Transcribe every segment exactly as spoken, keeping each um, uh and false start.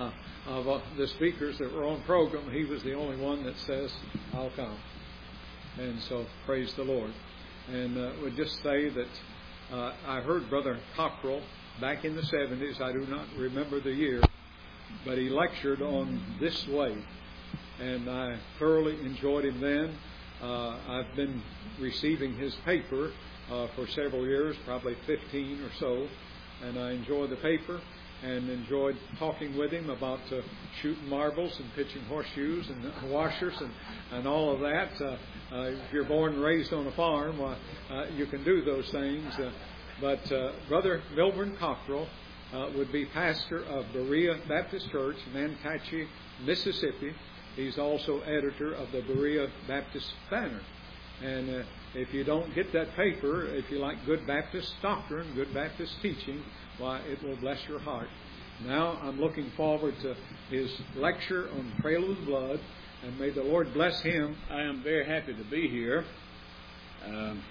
uh, of uh, the speakers that were on program, he was the only one that says, I'll come. And so, praise the Lord. And uh, would just say that uh, I heard Brother Cockrell back in the seventies. I do not remember the year, but he lectured on this way. And I thoroughly enjoyed him then. Uh, I've been receiving his paper uh, for several years, probably fifteen or so. And I enjoy the paper and enjoyed talking with him about uh, shooting marbles and pitching horseshoes and washers and, and all of that. Uh, uh, if you're born and raised on a farm, uh, uh, you can do those things. Uh, but uh, Brother Milburn Cockrell uh, would be pastor of Berea Baptist Church, Manatee, Mississippi. He's also editor of the Berea Baptist Banner. And uh, if you don't get that paper, if you like good Baptist doctrine, good Baptist teaching, why, it will bless your heart. Now I'm looking forward to his lecture on Trail of the Blood, and may the Lord bless him. I am very happy to be here. Um,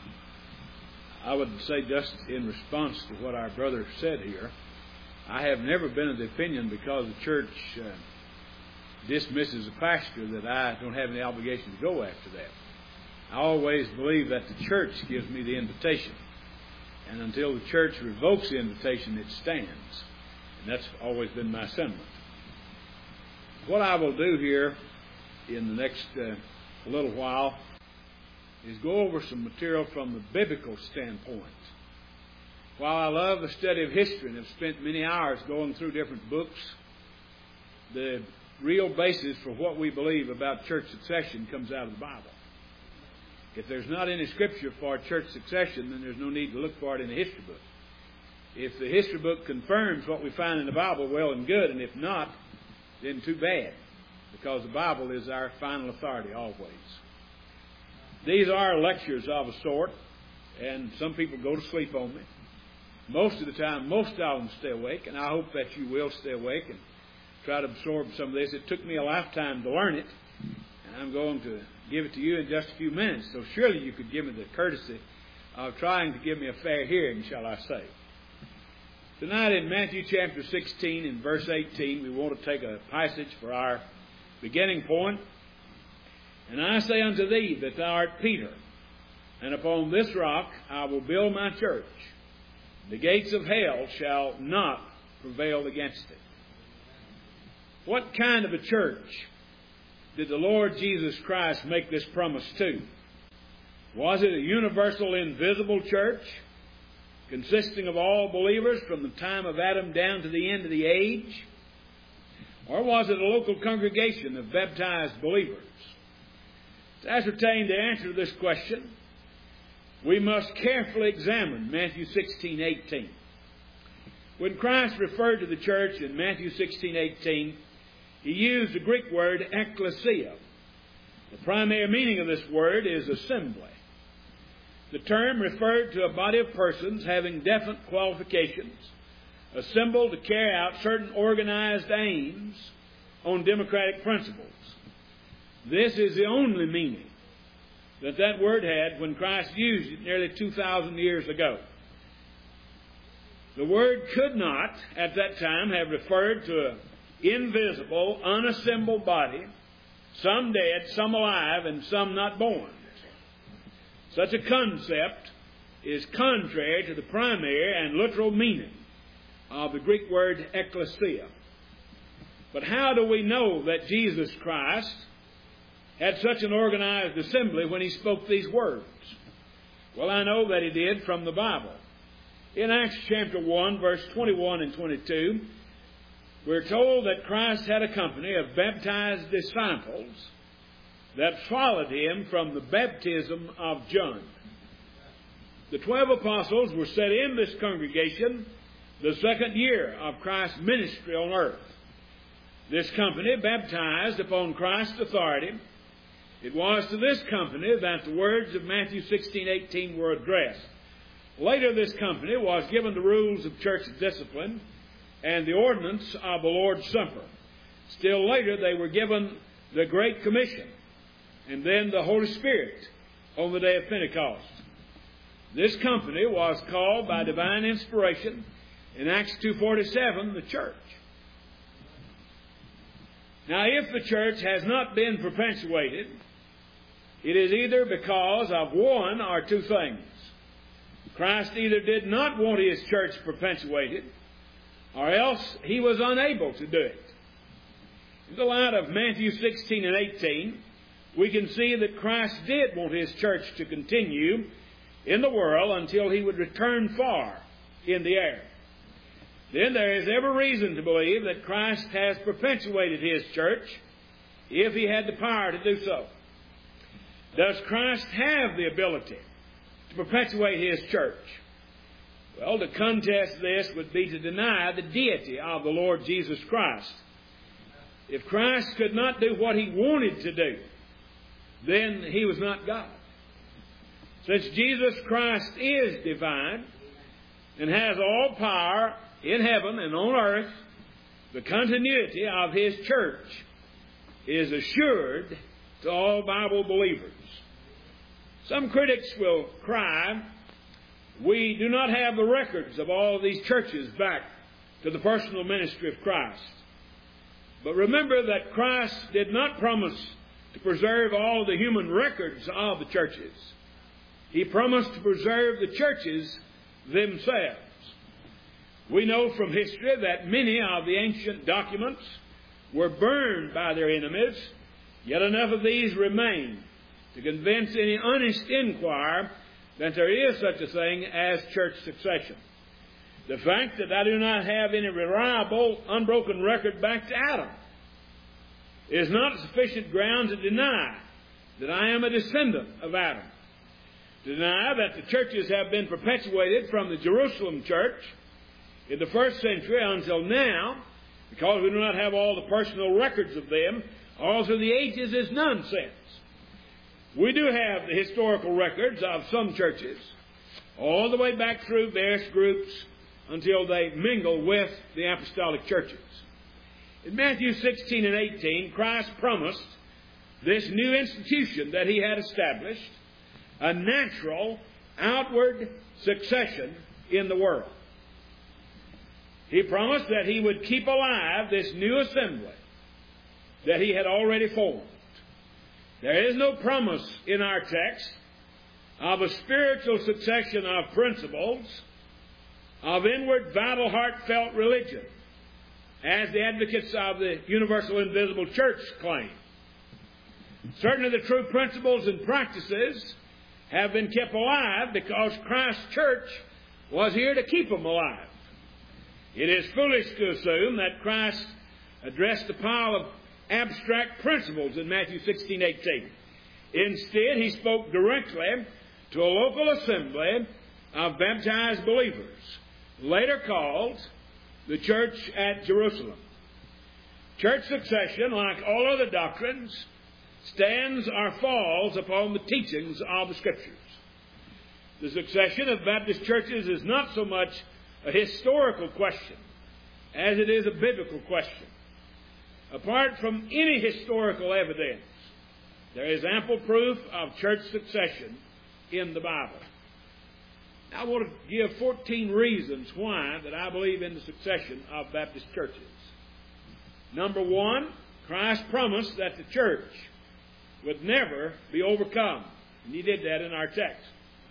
I would say, just in response to what our brother said here, I have never been of the opinion, because the church uh, dismisses a pastor, that I don't have any obligation to go after that. I always believe that the church gives me the invitation. And until the church revokes the invitation, it stands. And that's always been my sentiment. What I will do here in the next uh, little while is go over some material from the biblical standpoint. While I love the study of history and have spent many hours going through different books, the real basis for what we believe about church succession comes out of the Bible. If there's not any scripture for church succession, then there's no need to look for it in the history book. If the history book confirms what we find in the Bible, well and good, and if not, then too bad, because the Bible is our final authority always. These are lectures of a sort, and some people go to sleep on me. Most of the time, most of them stay awake, and I hope that you will stay awake and try to absorb some of this. It took me a lifetime to learn it, and I'm going to give it to you in just a few minutes. So surely you could give me the courtesy of trying to give me a fair hearing, shall I say. Tonight in Matthew chapter sixteen and verse eighteen, we want to take a passage for our beginning point. And I say unto thee that thou art Peter, and upon this rock I will build my church. The gates of hell shall not prevail against it. What kind of a church did the Lord Jesus Christ make this promise to? Was it a universal, invisible church consisting of all believers from the time of Adam down to the end of the age? Or was it a local congregation of baptized believers? To ascertain the answer to this question, we must carefully examine Matthew sixteen eighteen. When Christ referred to the church in Matthew sixteen eighteen, he used the Greek word ekklesia. The primary meaning of this word is assembly. The term referred to a body of persons having definite qualifications, assembled to carry out certain organized aims on democratic principles. This is the only meaning that that word had when Christ used it nearly two thousand years ago. The word could not, at that time, have referred to an invisible, unassembled body, some dead, some alive, and some not born. Such a concept is contrary to the primary and literal meaning of the Greek word ekklesia. But how do we know that Jesus Christ had such an organized assembly when he spoke these words? Well, I know that he did from the Bible. In Acts chapter one, verse twenty-one and twenty-two, we're told that Christ had a company of baptized disciples that followed him from the baptism of John. The twelve apostles were set in this congregation the second year of Christ's ministry on earth. This company baptized upon Christ's authority. It was to this company that the words of Matthew sixteen eighteen were addressed. Later, this company was given the rules of church discipline and the ordinance of the Lord's Supper. Still later, they were given the Great Commission and then the Holy Spirit on the day of Pentecost. This company was called by divine inspiration in Acts two forty-seven the church. Now, if the church has not been perpetuated, it is either because of one or two things. Christ either did not want His church perpetuated, or else He was unable to do it. In the light of Matthew sixteen and eighteen, we can see that Christ did want His church to continue in the world until He would return far in the air. Then there is every reason to believe that Christ has perpetuated His church if He had the power to do so. Does Christ have the ability to perpetuate His church? Well, to contest this would be to deny the deity of the Lord Jesus Christ. If Christ could not do what He wanted to do, then He was not God. Since Jesus Christ is divine and has all power in heaven and on earth, the continuity of His church is assured to all Bible believers. Some critics will cry, we do not have the records of all of these churches back to the personal ministry of Christ. But remember that Christ did not promise to preserve all the human records of the churches. He promised to preserve the churches themselves. We know from history that many of the ancient documents were burned by their enemies, yet enough of these remain to convince any honest inquirer that there is such a thing as church succession. The fact that I do not have any reliable, unbroken record back to Adam is not sufficient ground to deny that I am a descendant of Adam. To deny that the churches have been perpetuated from the Jerusalem church in the first century until now, because we do not have all the personal records of them all through the ages, is nonsense. We do have the historical records of some churches, all the way back through various groups until they mingle with the apostolic churches. In Matthew sixteen and eighteen, Christ promised this new institution that He had established, a natural, outward succession in the world. He promised that He would keep alive this new assembly that He had already formed. There is no promise in our text of a spiritual succession of principles of inward, vital, heartfelt religion, as the advocates of the universal invisible church claim. Certainly the true principles and practices have been kept alive because Christ's church was here to keep them alive. It is foolish to assume that Christ addressed a pile of abstract principles in Matthew sixteen, eighteen. Instead, He spoke directly to a local assembly of baptized believers, later called the church at Jerusalem. Church succession, like all other doctrines, stands or falls upon the teachings of the Scriptures. The succession of Baptist churches is not so much a historical question as it is a biblical question. Apart from any historical evidence, there is ample proof of church succession in the Bible. I want to give fourteen reasons why that I believe in the succession of Baptist churches. Number one, Christ promised that the church would never be overcome. And He did that in our text.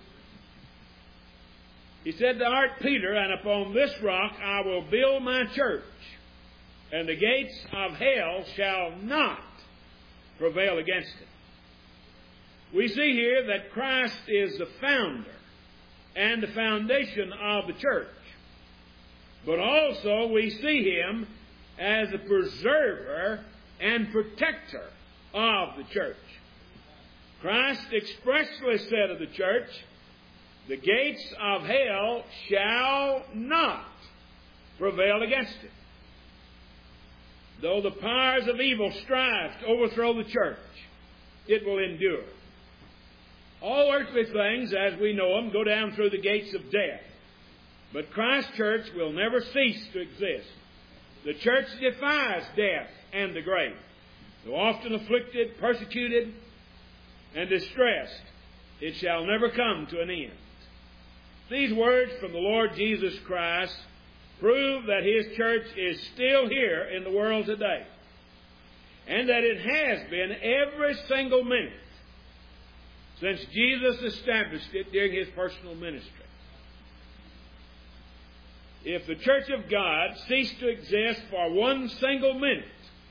He said, "Thou art Peter, and upon this rock I will build my church, and the gates of hell shall not prevail against it." We see here that Christ is the founder and the foundation of the church. But also we see Him as the preserver and protector of the church. Christ expressly said of the church, "The gates of hell shall not prevail against it." Though the powers of evil strive to overthrow the church, it will endure. All earthly things, as we know them, go down through the gates of death. But Christ's church will never cease to exist. The church defies death and the grave. Though often afflicted, persecuted, and distressed, it shall never come to an end. These words from the Lord Jesus Christ prove that His church is still here in the world today. and that it has been every single minute since Jesus established it during his personal ministry. If the Church of God ceased to exist for one single minute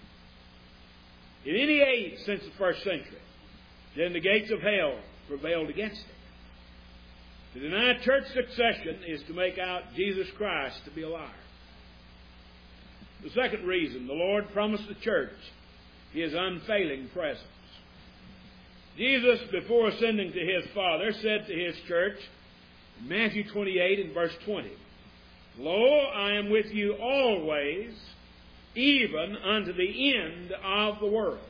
in any age since the first century, then the gates of hell prevailed against it. To deny church succession is to make out Jesus Christ to be a liar. The second reason, the Lord promised the church his unfailing presence. Jesus, before ascending to his Father, said to his church in Matthew twenty-eight and verse twenty, "Lo, I am with you always, even unto the end of the world."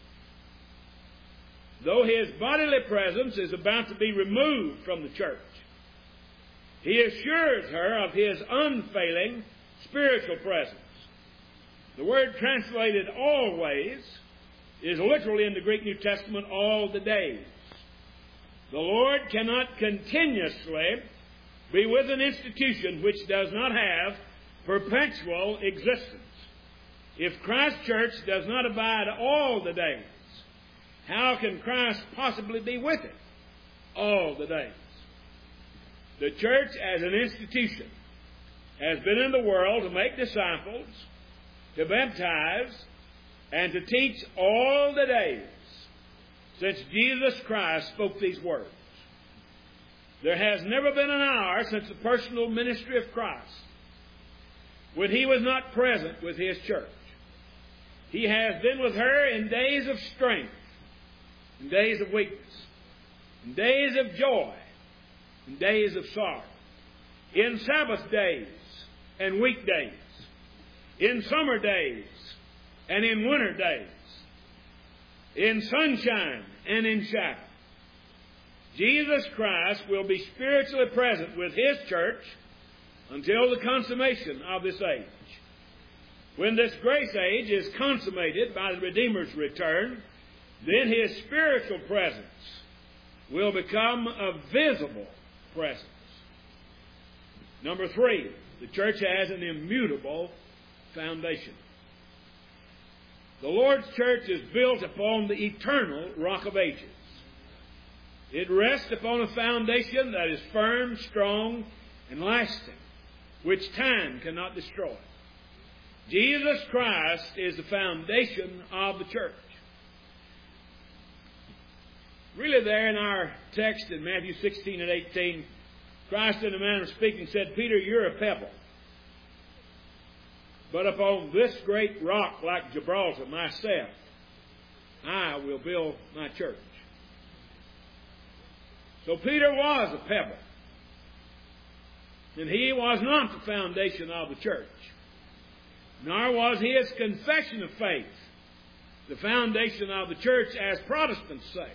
Though his bodily presence is about to be removed from the church, he assures her of his unfailing spiritual presence. The word translated always is literally in the Greek New Testament all the days. The Lord cannot continuously be with an institution which does not have perpetual existence. If Christ's church does not abide all the days, how can Christ possibly be with it all the days? The church as an institution has been in the world to make disciples, to baptize, and to teach all the days since Jesus Christ spoke these words. There has never been an hour since the personal ministry of Christ when he was not present with his church. He has been with her in days of strength, in days of weakness, in days of joy, in days of sorrow, in Sabbath days and weekdays, in summer days and in winter days, in sunshine and in shadow. Jesus Christ will be spiritually present with his church until the consummation of this age. When this grace age is consummated by the Redeemer's return, then his spiritual presence will become a visible presence. Number three, the church has an immutable foundation. The Lord's church is built upon the eternal rock of ages. It rests upon a foundation that is firm, strong, and lasting, which time cannot destroy. Jesus Christ is the foundation of the church. Really there in our text in Matthew sixteen and eighteen, Christ in a manner of speaking said, "Peter, you're a pebble. But upon this great rock like Gibraltar, myself, I will build my church." So Peter was a pebble. And he was not the foundation of the church. Nor was his confession of faith the foundation of the church as Protestants say.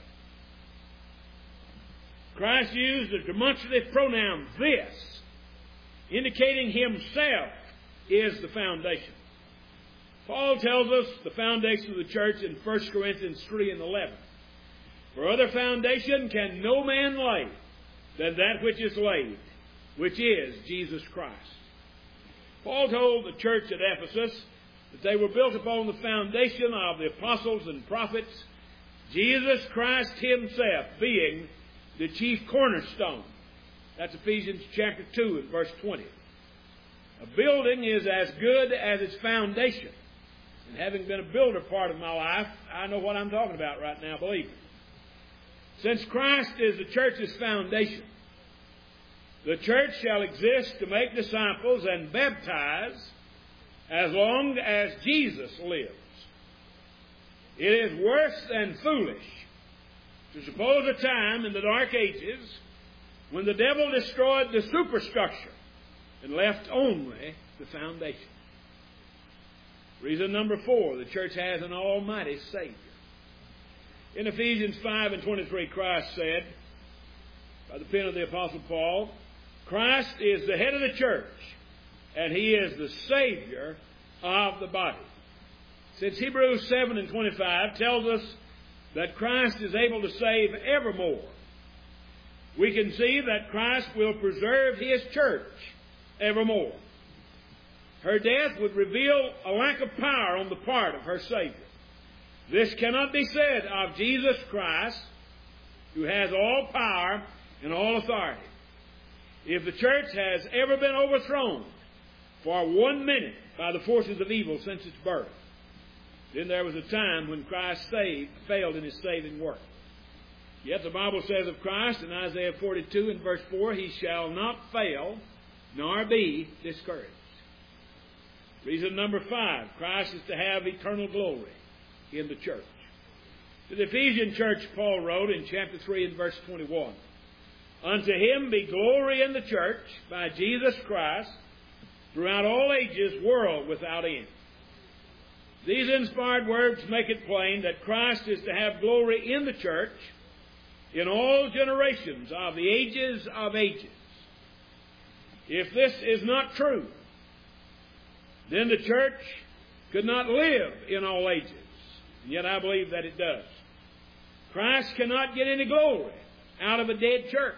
Christ used the demonstrative pronoun this, indicating himself is the foundation. Paul tells us the foundation of the church in First Corinthians three and eleven. "For other foundation can no man lay than that which is laid, which is Jesus Christ." Paul told the church at Ephesus that they were built upon the foundation of the apostles and prophets, Jesus Christ himself being the chief cornerstone. That's Ephesians chapter two and verse twenty. A building is as good as its foundation. And having been a builder part of my life, I know what I'm talking about right now, believe me. Since Christ is the church's foundation, the church shall exist to make disciples and baptize as long as Jesus lives. It is worse than foolish to suppose a time in the dark ages when the devil destroyed the superstructure and left only the foundation. Reason number four, the church has an almighty Savior. In Ephesians five and twenty-three, Christ said, by the pen of the Apostle Paul, "Christ is the head of the church, and he is the Savior of the body." Since Hebrews seven and twenty-five tells us that Christ is able to save evermore, we can see that Christ will preserve his church evermore. Her death would reveal a lack of power on the part of her Savior. This cannot be said of Jesus Christ, who has all power and all authority. If the church has ever been overthrown for one minute by the forces of evil since its birth, then there was a time when Christ saved, failed in his saving work. Yet the Bible says of Christ in Isaiah forty-two and verse four, he shall not fail nor be discouraged. Reason number five, Christ is to have eternal glory in the church. To the Ephesian church, Paul wrote in chapter three and verse twenty-one, unto him be glory in the church by Jesus Christ throughout all ages, world without end. These inspired words make it plain that Christ is to have glory in the church in all generations of the ages of ages. If this is not true, then the church could not live in all ages. And yet I believe that it does. Christ cannot get any glory out of a dead church.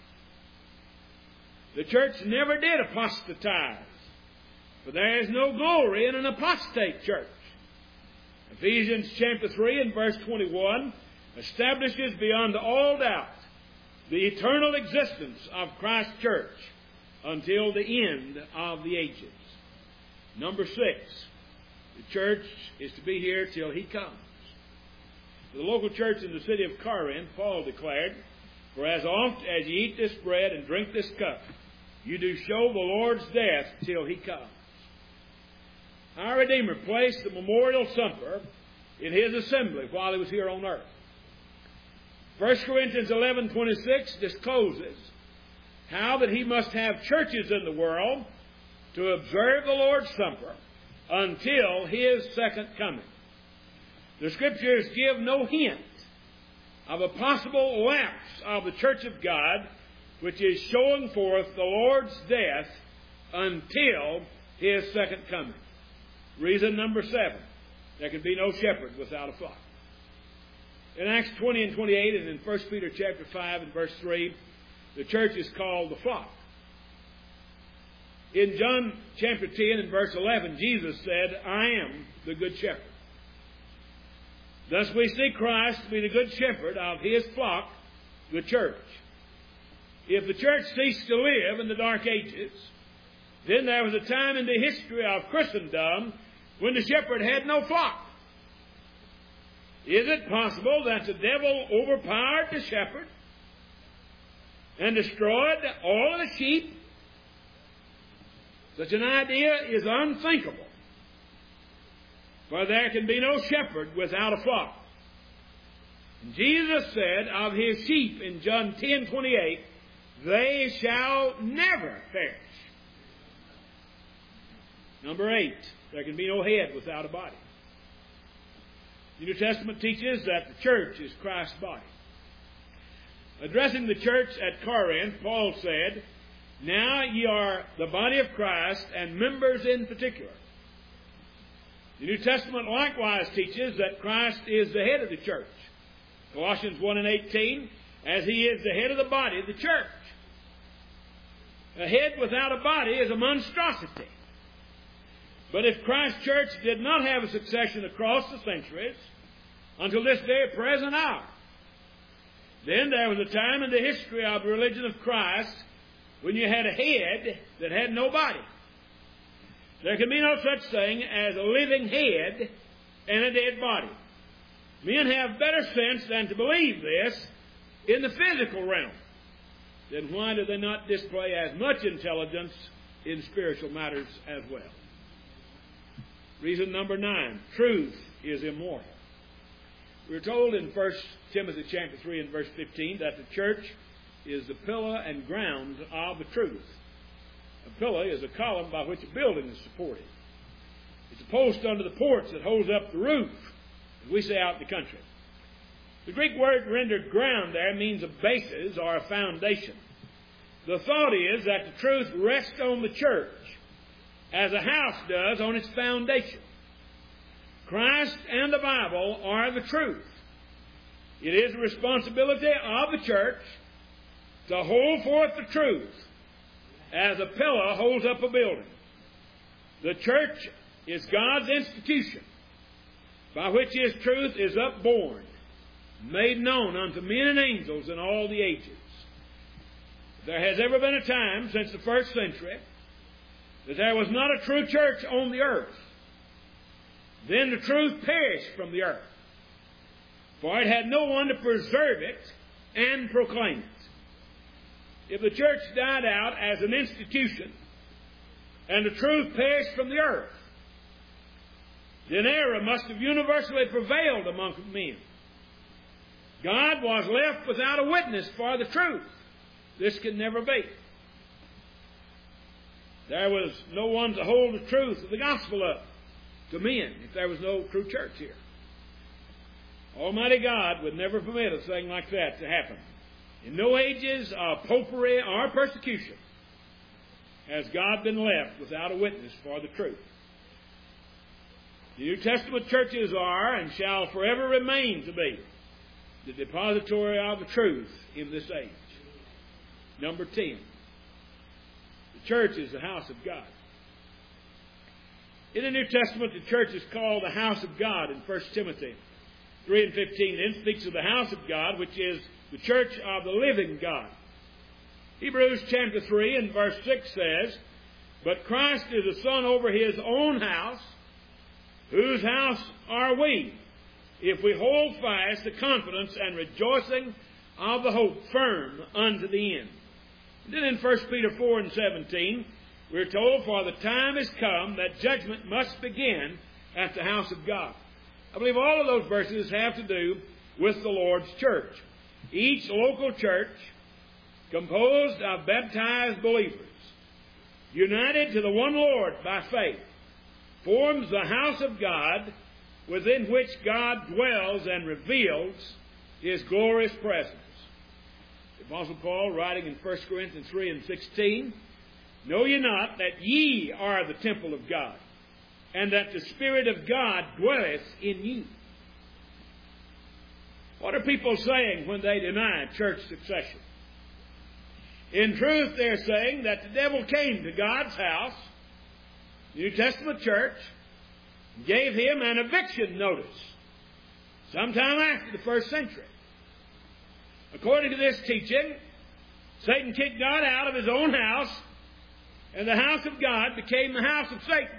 The church never did apostatize, for there is no glory in an apostate church. Ephesians chapter three and verse twenty-one establishes beyond all doubt the eternal existence of Christ's church until the end of the ages. Number six, the church is to be here till he comes. The local church in the city of Corinth, Paul declared, for as oft as ye eat this bread and drink this cup, you do show the Lord's death till he comes. Our Redeemer placed the memorial supper in his assembly while he was here on earth. First Corinthians eleven twenty-six discloses how that he must have churches in the world to observe the Lord's Supper until his second coming. The Scriptures give no hint of a possible lapse of the church of God, which is showing forth the Lord's death until his second coming. Reason number seven, there can be no shepherd without a flock. In Acts twenty and twenty-eight and in First Peter chapter five and verse three, the church is called the flock. In John chapter ten and verse eleven, Jesus said, I am the good shepherd. Thus we see Christ to be the good shepherd of his flock, the church. If the church ceased to live in the dark ages, then there was a time in the history of Christendom when the shepherd had no flock. Is it possible that the devil overpowered the shepherd and destroyed all of the sheep? Such an idea is unthinkable. For there can be no shepherd without a flock. And Jesus said of his sheep in John ten twenty-eight, they shall never perish. Number eight, there can be no head without a body. The New Testament teaches that the church is Christ's body. Addressing the church at Corinth, Paul said, now ye are the body of Christ and members in particular. The New Testament likewise teaches that Christ is the head of the church. Colossians one and eighteen, as he is the head of the body of the church. A head without a body is a monstrosity. But if Christ's church did not have a succession across the centuries until this very present hour, then there was a time in the history of the religion of Christ when you had a head that had no body. There can be no such thing as a living head and a dead body. Men have better sense than to believe this in the physical realm. Then why do they not display as much intelligence in spiritual matters as well? Reason number nine, truth is immortal. We're told in First Timothy chapter three and verse fifteen that the church is the pillar and ground of the truth. A pillar is a column by which a building is supported. It's a post under the porch that holds up the roof, as we say out in the country. The Greek word rendered ground there means a basis or a foundation. The thought is that the truth rests on the church as a house does on its foundation. Christ and the Bible are the truth. It is the responsibility of the church to hold forth the truth as a pillar holds up a building. The church is God's institution. by which his truth is upborne, made known unto men and angels in all the ages. There has ever been a time since the first century that there was not a true church on the earth. Then the truth perished from the earth, for it had no one to preserve it and proclaim it. If the church died out as an institution and the truth perished from the earth, then error must have universally prevailed among men. God was left without a witness for the truth. This could never be. There was no one to hold the truth of the gospel up to men if there was no true church here. Almighty God would never permit a thing like that to happen. In no ages of popery or persecution has God been left without a witness for the truth. The New Testament churches are and shall forever remain to be the depository of the truth in this age. Number ten. The church is the house of God. In the New Testament, the church is called the house of God in First Timothy three and fifteen. Then speaks of the house of God, which is the church of the living God. Hebrews chapter three and verse six says, "But Christ is the Son over his own house, whose house are we, if we hold fast the confidence and rejoicing of the hope firm unto the end." And then in First Peter four and seventeen, we're told, "For the time is come that judgment must begin at the house of God." I believe all of those verses have to do with the Lord's church. Each local church, composed of baptized believers, united to the one Lord by faith, forms the house of God within which God dwells and reveals his glorious presence. The Apostle Paul, writing in First Corinthians three and sixteen, "Know ye not that ye are the temple of God, and that the Spirit of God dwelleth in you?" What are people saying when they deny church succession? In truth, they're saying that the devil came to God's house, New Testament church, and gave him an eviction notice sometime after the first century. According to this teaching, Satan kicked God out of his own house, and the house of God became the house of Satan.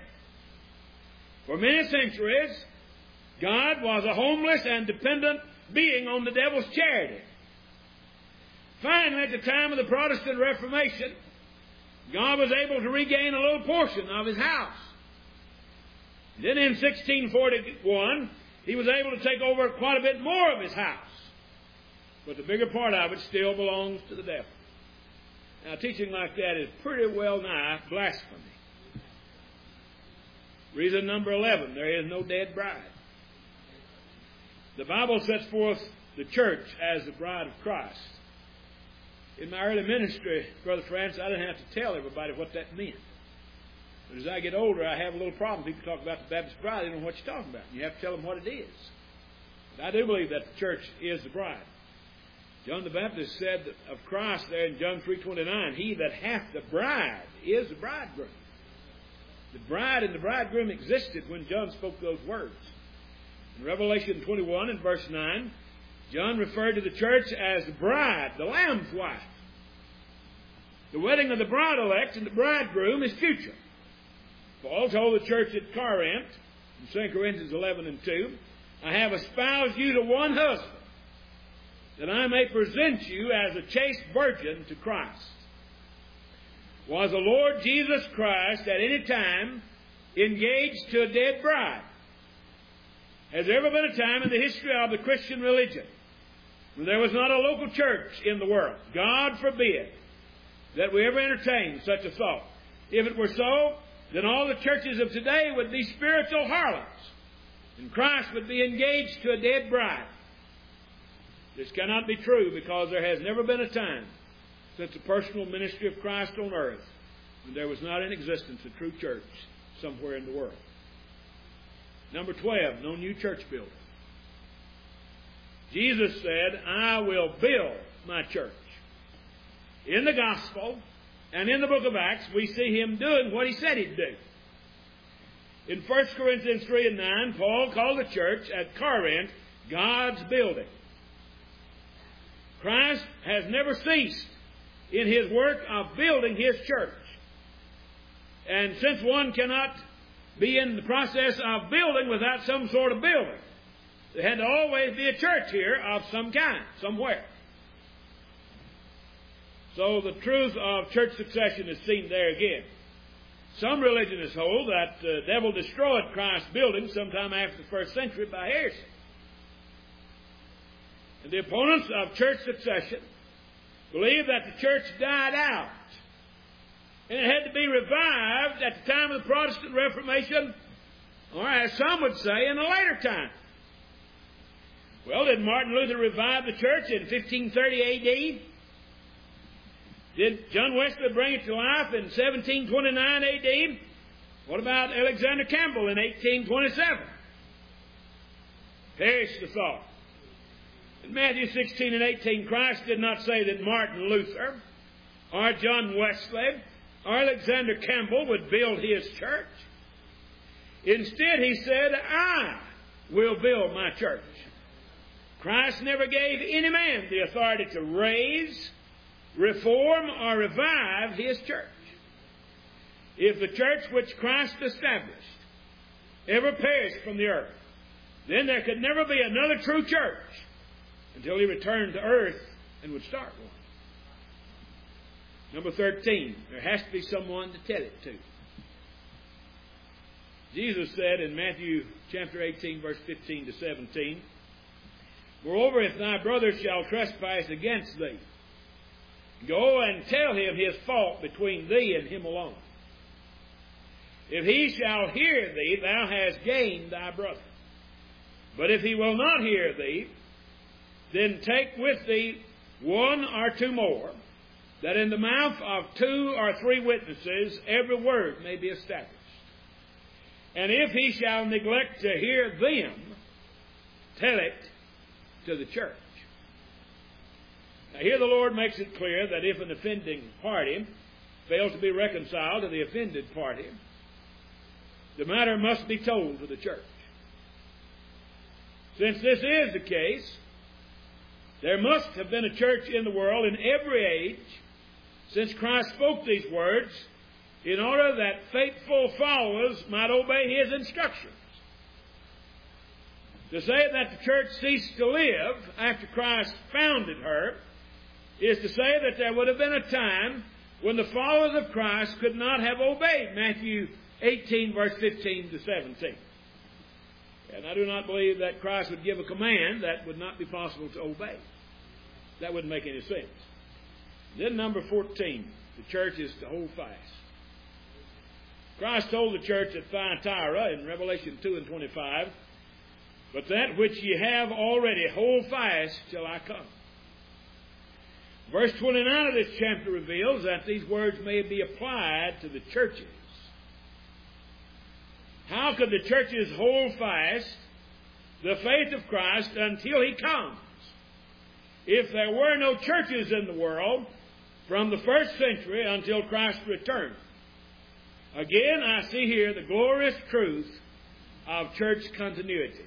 For many centuries, God was a homeless and dependent being on the devil's charity. Finally, at the time of the Protestant Reformation, God was able to regain a little portion of his house. Then in sixteen forty-one, he was able to take over quite a bit more of his house. But the bigger part of it still belongs to the devil. Now, teaching like that is pretty well nigh blasphemy. Reason number eleven, there is no dead bride. The Bible sets forth the church as the bride of Christ. In my early ministry, Brother France, I didn't have to tell everybody what that meant. But as I get older, I have a little problem. People talk about the Baptist bride, they don't know what you're talking about. You have to tell them what it is. But I do believe that the church is the bride. John the Baptist said of Christ there in John three twenty-nine, "He that hath the bride is the bridegroom." The bride and the bridegroom existed when John spoke those words. In Revelation twenty-one and verse nine, John referred to the church as the bride, the Lamb's wife. The wedding of the bride-elect and the bridegroom is future. Paul told the church at Corinth, in Second Corinthians eleven and two, "I have espoused you to one husband, that I may present you as a chaste virgin to Christ." Was the Lord Jesus Christ at any time engaged to a dead bride? Has there ever been a time in the history of the Christian religion when there was not a local church in the world? God forbid that we ever entertain such a thought. If it were so, then all the churches of today would be spiritual harlots, and Christ would be engaged to a dead bride. This cannot be true, because there has never been a time since the personal ministry of Christ on earth when there was not in existence a true church somewhere in the world. Number twelve, no new church building. Jesus said, "I will build my church." In the gospel and in the book of Acts, we see him doing what he said he'd do. In First Corinthians three and nine, Paul called the church at Corinth God's building. Christ has never ceased in his work of building his church. And since one cannot be in the process of building without some sort of building, there had to always be a church here of some kind, somewhere. So the truth of church succession is seen there again. Some religionists hold that the devil destroyed Christ's building sometime after the first century by heresy. And the opponents of church succession believe that the church died out. And it had to be revived at the time of the Protestant Reformation, or as some would say, in a later time. Well, did Martin Luther revive the church in fifteen thirty A D? Did John Wesley bring it to life in seventeen twenty-nine A D? What about Alexander Campbell in eighteen twenty-seven? Perish the thought. In Matthew sixteen and eighteen, Christ did not say that Martin Luther or John Wesley or Alexander Campbell would build his church. Instead, he said, I will build my church. Christ never gave any man the authority to raise, reform, or revive his church. If the church which Christ established ever perished from the earth, then there could never be another true church until he returned to earth and would start one. Number thirteen, there has to be someone to tell it to. Jesus said in Matthew chapter eighteen, verse fifteen to seventeen, Moreover, if thy brother shall trespass against thee, go and tell him his fault between thee and him alone. If he shall hear thee, thou hast gained thy brother. But if he will not hear thee, then take with thee one or two more, that in the mouth of two or three witnesses every word may be established. And if he shall neglect to hear them, tell it to the church. Now here the Lord makes it clear that if an offending party fails to be reconciled to the offended party, the matter must be told to the church. Since this is the case, there must have been a church in the world in every age since Christ spoke these words in order that faithful followers might obey his instructions. To say that the church ceased to live after Christ founded her is to say that there would have been a time when the followers of Christ could not have obeyed Matthew eighteen, verse fifteen to seventeen. And I do not believe that Christ would give a command that would not be possible to obey. That wouldn't make any sense. Then number fourteen, the church is to hold fast. Christ told the church at Thyatira in Revelation two and twenty-five, But that which ye have already hold fast till I come. Verse twenty-nine of this chapter reveals that these words may be applied to the churches. How could the churches hold fast the faith of Christ until he comes? If there were no churches in the world from the first century until Christ returned. Again, I see here the glorious truth of church continuity.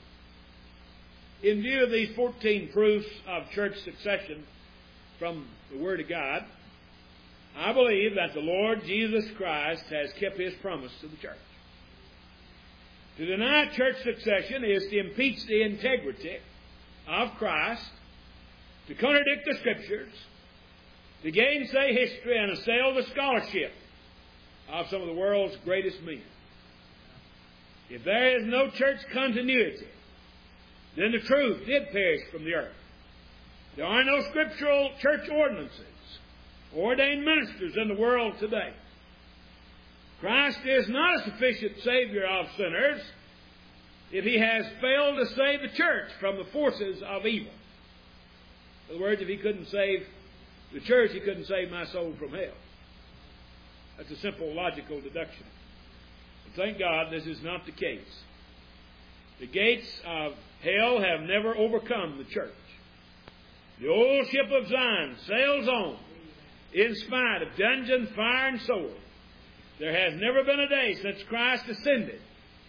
In view of these fourteen proofs of church succession from the Word of God, I believe that the Lord Jesus Christ has kept his promise to the church. To deny church succession is to impeach the integrity of Christ, to contradict the Scriptures, to gainsay history and assail the scholarship of some of the world's greatest men. If there is no church continuity, then the truth did perish from the earth. There are no scriptural church ordinances, ordained ministers in the world today. Christ is not a sufficient Savior of sinners if he has failed to save the church from the forces of evil. In other words, if he couldn't save the church, he couldn't save my soul from hell. That's a simple logical deduction. But thank God this is not the case. The gates of hell have never overcome the church. The old ship of Zion sails on in spite of dungeon, fire, and sword. There has never been a day since Christ ascended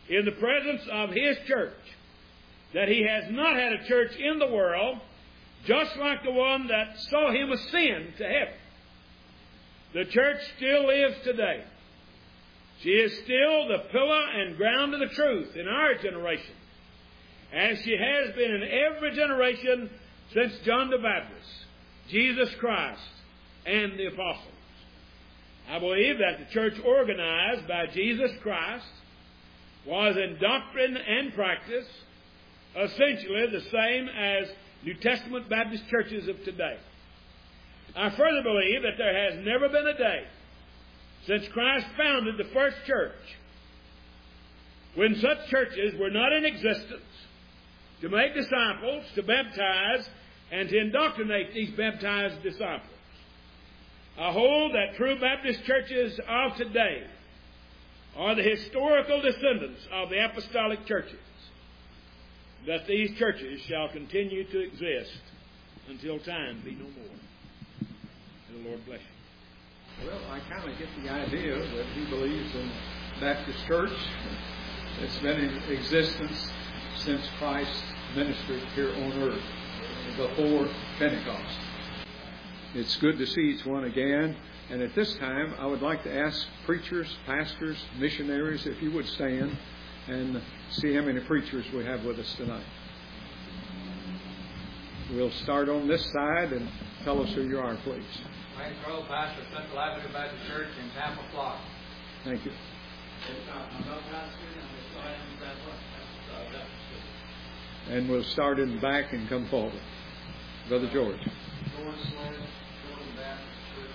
in the presence of His church that He has not had a church in the world just like the one that saw Him ascend to heaven. The church still lives today. She is still the pillar and ground of the truth in our generation, as she has been in every generation since John the Baptist, Jesus Christ, and the apostles. I believe that the church organized by Jesus Christ was in doctrine and practice essentially the same as New Testament Baptist churches of today. I further believe that there has never been a day since Christ founded the first church when such churches were not in existence to make disciples, to baptize, and to indoctrinate these baptized disciples. I hold that true Baptist churches of today are the historical descendants of the apostolic churches, that these churches shall continue to exist until time be no more. May the Lord bless you. Well, I kind of get the idea that he believes in Baptist church. It's been in existence since Christ's ministry here on earth, before Pentecost. It's good to see each one again. And at this time, I would like to ask preachers, pastors, missionaries, if you would stand and see how many preachers we have with us tonight. We'll start on this side and tell us who you are, please. Frank Crow, pastor of Central Avenue Baptist Church in Tampa, Florida. Thank you. And we'll start in the back and come forward. Brother George. George Slade, Jordan Baptist Church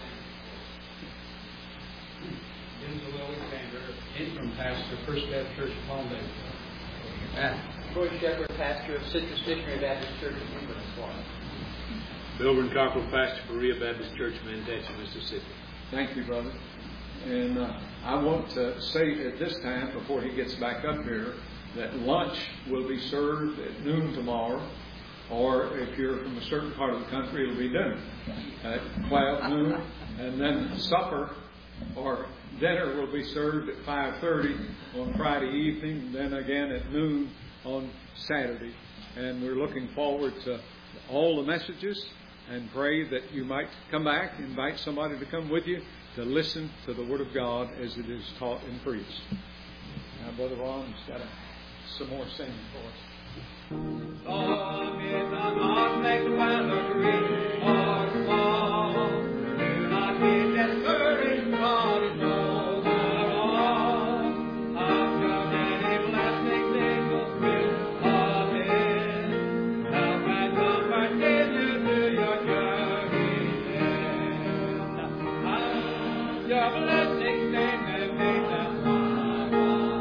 in San Diego. Denzel Alexander, interim pastor, First Baptist Church in Palmdale. And Troy Shepard, pastor of Citrus Missionary Baptist Church in England, Florida. Milburn Cockrell, pastor for Berea Baptist Church, Manatee, Mississippi. Thank you, brother. And uh, I want to say at this time, before he gets back up here, that lunch will be served at noon tomorrow, or if you're from a certain part of the country, it'll be noon at twelve noon, and then supper or dinner will be served at five thirty on Friday evening, then again at noon on Saturday. And we're looking forward to all the messages and pray that you might come back, invite somebody to come with you to listen to the Word of God as it is taught and preached. Now, Brother Ron's got a, some more singing for us. Song is a not make Valerie or song. Do not be discouraged, God is over all. After many blessings they will bring of it. Help and comfort give you to your journey end. And your blessings they may make them one.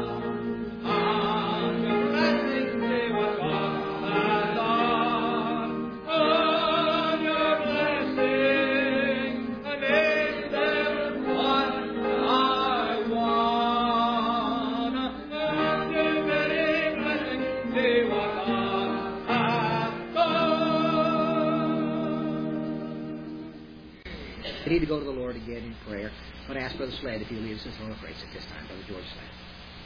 And your blessings they will come as on. Oh, your blessings make them one by one. And your many blessings they will come as on. We need to go to the Lord again in prayer. I'm going to ask Brother Slade if he leads us on a phrase at this time. Brother George Slade.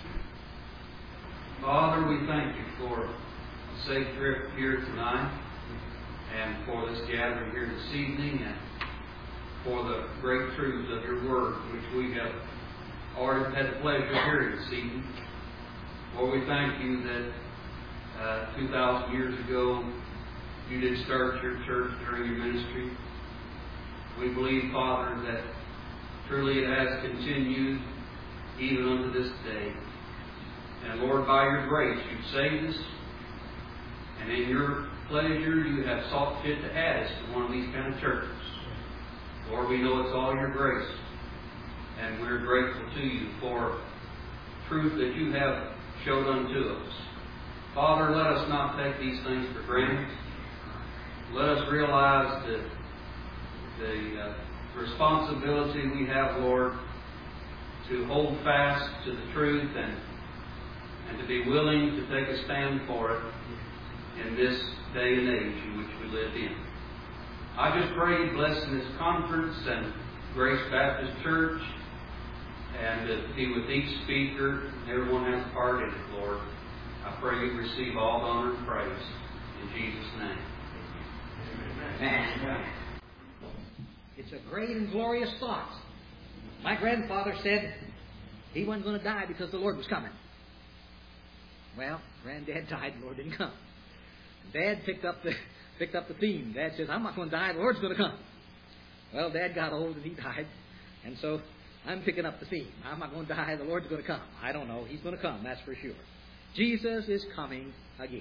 Father, we thank you for a safe trip here tonight and for this gathering here this evening and for the great truths of your word, which we have already had the pleasure of hearing this evening. Lord, we thank you that uh, two thousand years ago you did start your church during your ministry. We believe, Father, that truly it has continued even unto this day. And Lord, by your grace, you've saved us. And in your pleasure, you have sought fit to add us to one of these kind of churches. Lord, we know it's all your grace. And we're grateful to you for truth that you have showed unto us. Father, let us not take these things for granted. Let us realize that the uh, responsibility we have, Lord, to hold fast to the truth and and to be willing to take a stand for it in this day and age in which we live in. I just pray you bless in this conference and Grace Baptist Church and to be with each speaker. Everyone has a part in it, Lord. I pray you receive all the honor and praise. In Jesus' name. Amen. It's a great and glorious thought. My grandfather said he wasn't going to die because the Lord was coming. Well, Granddad died, the Lord didn't come. Dad picked up the picked up the theme. Dad says, I'm not going to die, the Lord's going to come. Well, Dad got old and he died, and so I'm picking up the theme. I'm not going to die, the Lord's going to come. I don't know, He's going to come, that's for sure. Jesus is coming again.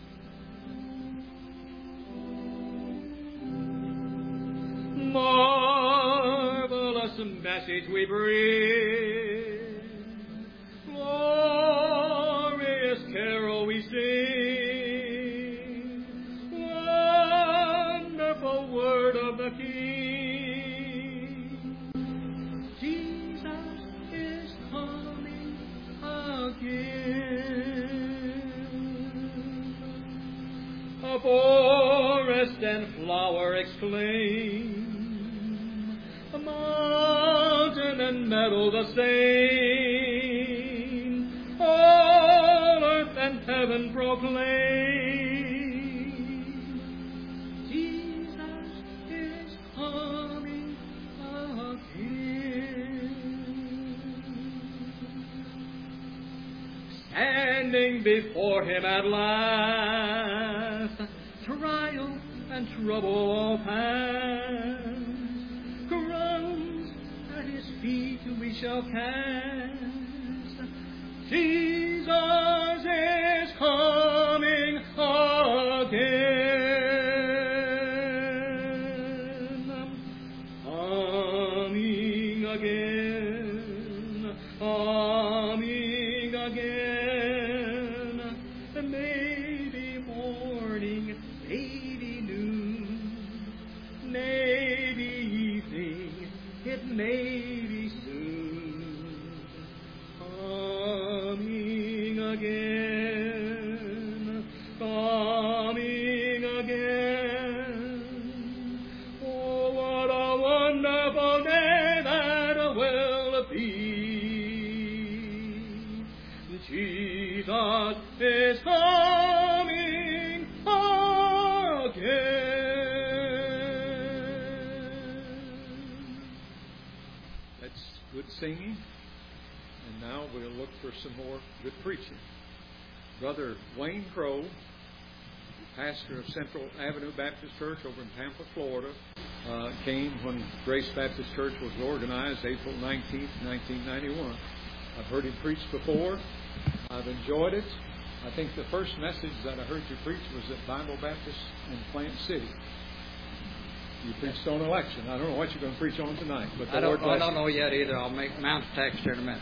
Marvelous message we bring, glorious carol we sing, wonderful word of the King. Jesus is coming again. A forest and flower exclaim, a mountain and meadow the same, all earth and heaven proclaim, Jesus is coming again. Standing before Him at last, triumph and trouble all past, at His feet we shall cast. Jesus is coming again. Coming again. Coming again. Maybe morning, maybe noon, maybe evening, it may be soon. Coming again, coming again. Oh, what a wonderful day that will be. Jesus is coming again. That's good singing. And now we'll look for some more good preaching. Brother Wayne Crow, pastor of Central Avenue Baptist Church over in Tampa, Florida, uh, came when Grace Baptist Church was organized April nineteenth, nineteen ninety-one. I've heard him preach before. I've enjoyed it. I think the first message that I heard you preach was at Bible Baptist in Plant City. You preached on election. I don't know what you're going to preach on tonight, but the I don't, Lord I don't bless know yet either. I'll make Mount text here in a minute.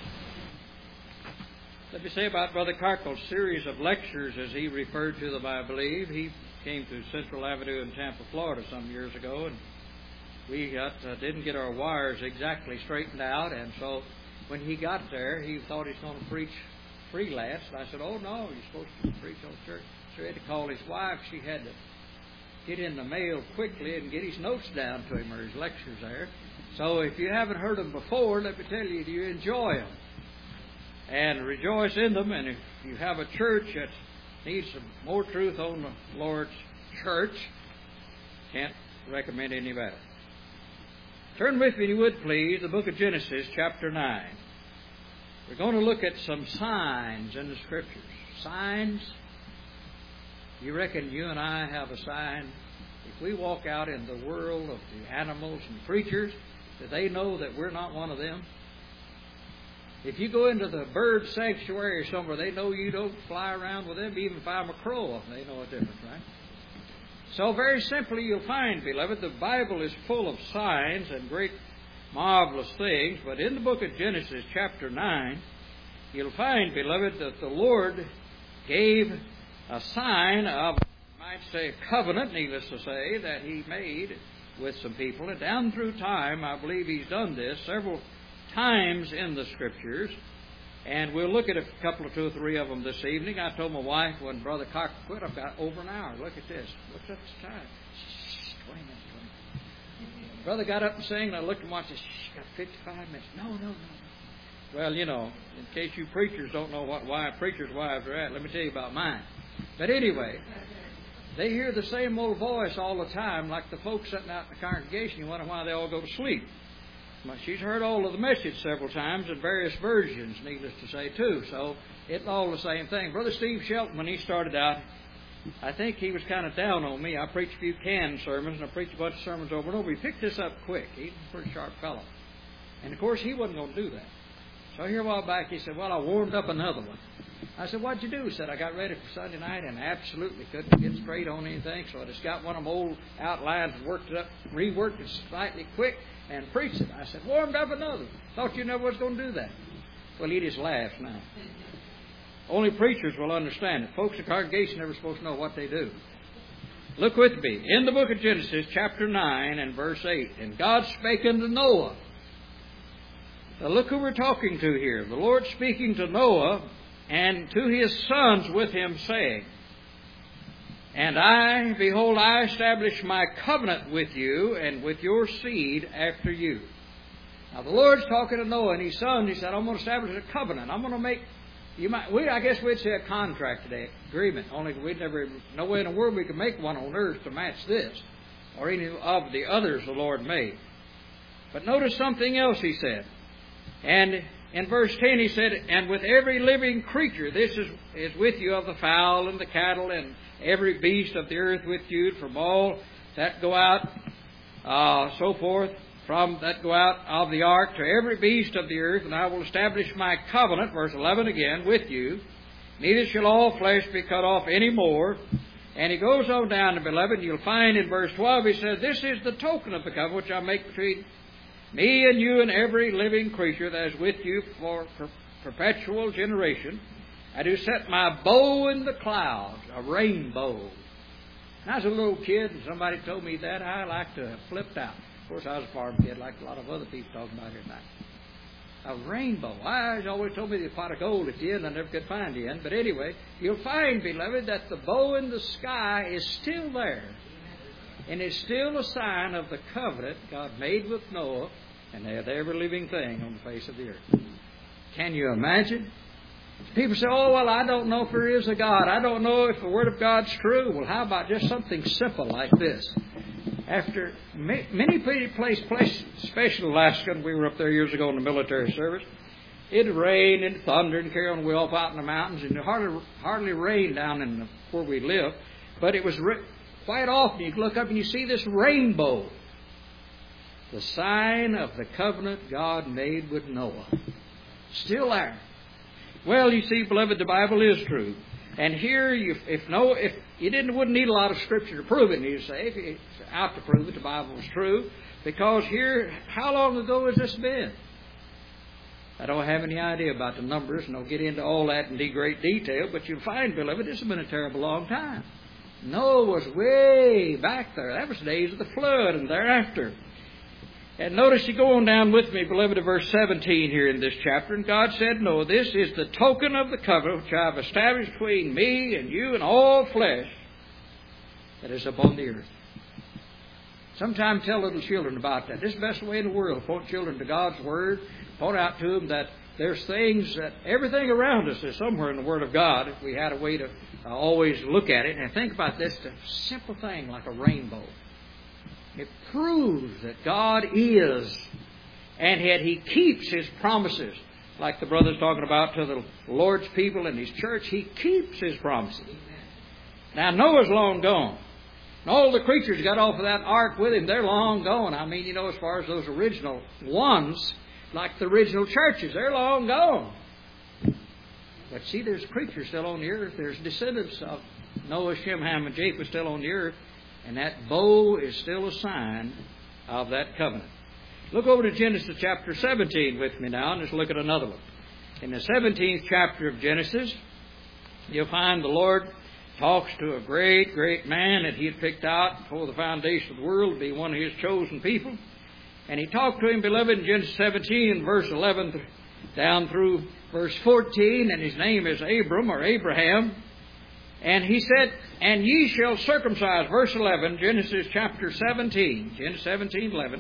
Let me say about Brother Carkle's series of lectures, as he referred to them, I believe. He came to Central Avenue in Tampa, Florida some years ago, and we got, uh, didn't get our wires exactly straightened out, and so when he got there, he thought he was going to preach freelance. And I said, oh, no, you're supposed to preach on church. So he had to call his wife. She had to get in the mail quickly and get his notes down to him, or his lectures there. So if you haven't heard them before, let me tell you, you enjoy them and rejoice in them. And if you have a church that needs some more truth on the Lord's church, can't recommend any better. Turn with me, if you would please, the book of Genesis, chapter nine. We're going to look at some signs in the Scriptures. Signs. You reckon you and I have a sign? If we walk out in the world of the animals and creatures, do they know that we're not one of them? If you go into the bird sanctuary somewhere, they know you don't fly around with them. Even if I'm a crow, they know a difference, right? So very simply, you'll find, beloved, the Bible is full of signs and great marvelous things. But in the book of Genesis, chapter nine, you'll find, beloved, that the Lord gave a sign of, you might say, covenant, needless to say, that He made with some people. And down through time, I believe He's done this several times in the Scriptures. And we'll look at a couple of two or three of them this evening. I told my wife when Brother Cox quit, I've got over an hour. Look at this. What's up this time? Shh, twenty minutes, twenty minutes. Brother got up and sang, and I looked and watched. Shh, got fifty-five minutes. No, no, no. Well, you know, in case you preachers don't know what why preachers' wives are at, let me tell you about mine. But anyway, they hear the same old voice all the time, like the folks sitting out in the congregation. You wonder why they all go to sleep. Well, she's heard all of the message several times in various versions, needless to say, too. So it's all the same thing. Brother Steve Shelton, when he started out, I think he was kind of down on me. I preached a few canned sermons, and I preached a bunch of sermons over and over. He picked this up quick. He's a pretty sharp fellow. And, of course, he wasn't going to do that. So here a while back, he said, well, I warmed up another one. I said, what'd you do? He said, I got ready for Sunday night and absolutely couldn't get straight on anything, so I just got one of them old outlines and worked it up, reworked it slightly quick, and preached it. I said, warmed up another. Thought you never was going to do that. Well, he just laughs now. Only preachers will understand it. Folks in the congregation are never supposed to know what they do. Look with me. In the book of Genesis, chapter nine and verse eight, and God spake unto Noah. Now look who we're talking to here. The Lord speaking to Noah and to his sons with him, saying, and I, behold, I establish my covenant with you and with your seed after you. Now the Lord's talking to Noah and his sons. He said, I'm going to establish a covenant. I'm going to make, you might, we, I guess we'd say a contract today, agreement. Only we'd never, no way in the world we could make one on earth to match this or any of the others the Lord made. But notice something else he said. And in verse ten he said, and with every living creature, this is, is with you of the fowl and the cattle and every beast of the earth with you, from all that go out, uh, so forth, from that go out of the ark to every beast of the earth, and I will establish my covenant, verse eleven again, with you. Neither shall all flesh be cut off any more. And he goes on down to beloved, you'll find in verse twelve, he says, this is the token of the covenant which I make between me and you and every living creature that is with you for per- perpetual generation. I do set my bow in the clouds, a rainbow. When I was a little kid and somebody told me that, I liked to have flipped out. Of course, I was a farm kid like a lot of other people talking about here tonight. A rainbow. I always told me the pot of gold at the end. I never could find the end. But anyway, you'll find, beloved, that the bow in the sky is still there. And it's still a sign of the covenant God made with Noah and every living thing on the face of the earth. Can you imagine? People say, oh, well, I don't know if there is a God. I don't know if the Word of God's true. Well, how about just something simple like this? After many places, especially Alaska, we were up there years ago in the military service, it rained and thundered and carried on way off out in the mountains, and it hardly, hardly rained down in the, where we live, but it was ra- quite often you look up and you see this rainbow, the sign of the covenant God made with Noah. Still there. Well, you see, beloved, the Bible is true. And here, you, if no, if you didn't, wouldn't need a lot of Scripture to prove it, you say, if you're out to prove it, the Bible is true. Because here, how long ago has this been? I don't have any idea about the numbers, and I'll get into all that in great detail, but you'll find, beloved, this has been a terrible long time. Noah was way back there. That was the days of the flood and thereafter. And notice you go on down with me, beloved, to verse seventeen here in this chapter. And God said, no, this is the token of the covenant which I have established between me and you and all flesh that is upon the earth. Sometimes tell little children about that. This is the best way in the world. Point children to God's Word. Point out to them that there's things that everything around us is somewhere in the Word of God. If we had a way to uh, always look at it. And think about this, a simple thing like a rainbow. It proves that God is, and yet He keeps His promises. Like the brother's talking about to the Lord's people in His church, He keeps His promises. Now, Noah's long gone. And all the creatures got off of that ark with him. They're long gone. I mean, you know, as far as those original ones, like the original churches, they're long gone. But see, there's creatures still on the earth. There's descendants of Noah, Shem, Ham, and Japheth still on the earth. And that bow is still a sign of that covenant. Look over to Genesis chapter seventeen with me now, and let's look at another one. In the seventeenth chapter of Genesis, you'll find the Lord talks to a great, great man that He had picked out before the foundation of the world to be one of His chosen people. And He talked to him, beloved, in Genesis seventeen, verse eleven down through verse fourteen, and his name is Abram or Abraham. And He said, and ye shall circumcise, verse eleven, Genesis chapter seventeen, Genesis seventeen, eleven,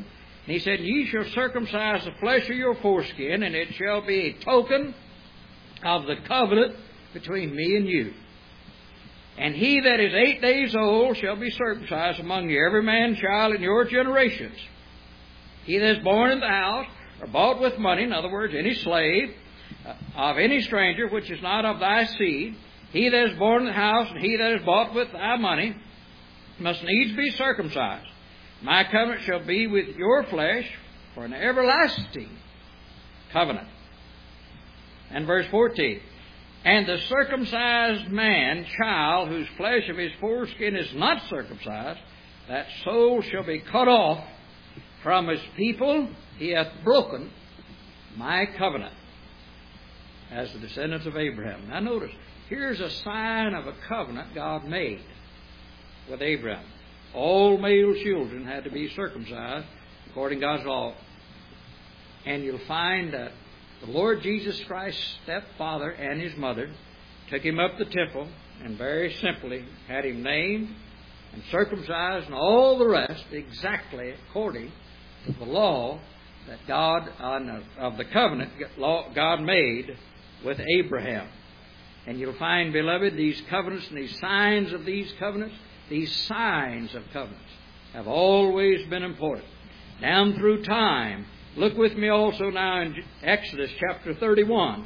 And he said, Ye shall circumcise the flesh of your foreskin, and it shall be a token of the covenant between me and you. And he that is eight days old shall be circumcised among you, every man child in your generations. He that is born in the house, or bought with money, in other words, any slave, uh, of any stranger which is not of thy seed, he that is born in the house, and he that is bought with thy money, must needs be circumcised. My covenant shall be with your flesh for an everlasting covenant. And verse fourteen, And the circumcised man, child, whose flesh of his foreskin is not circumcised, that soul shall be cut off from his people. He hath broken my covenant, as the descendants of Abraham. Now notice, here's a sign of a covenant God made with Abraham. All male children had to be circumcised according to God's law. And you'll find that the Lord Jesus Christ's stepfather and his mother took him up the temple and very simply had him named and circumcised and all the rest exactly according to the law that God, of the covenant God made with Abraham. And you'll find, beloved, these covenants and these signs of these covenants, these signs of covenants have always been important. Down through time. Look with me also now in Exodus chapter thirty-one.